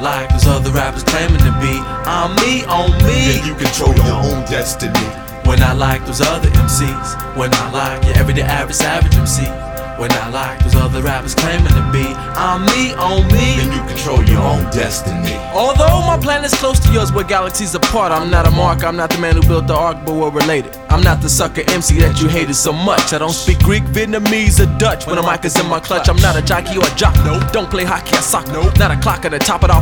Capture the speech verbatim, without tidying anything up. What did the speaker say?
not like those other rappers claiming to be. I'm me on me. Then you control your own destiny. We're not like those other M Cs. We're not like your everyday average savage M C. We're not like those other rappers claiming to be. I'm me on me. Then you control your own destiny. Although my planet's close to yours, we're galaxies apart. I'm not a mark, I'm not the man who built the ark, but we're related. I'm not the sucker M C that you hated so much. I don't speak Greek, Vietnamese, or Dutch. When the mic is in my clutch, I'm not a jockey or a jock. No, don't play hockey or soccer. No, not a clock at the top of the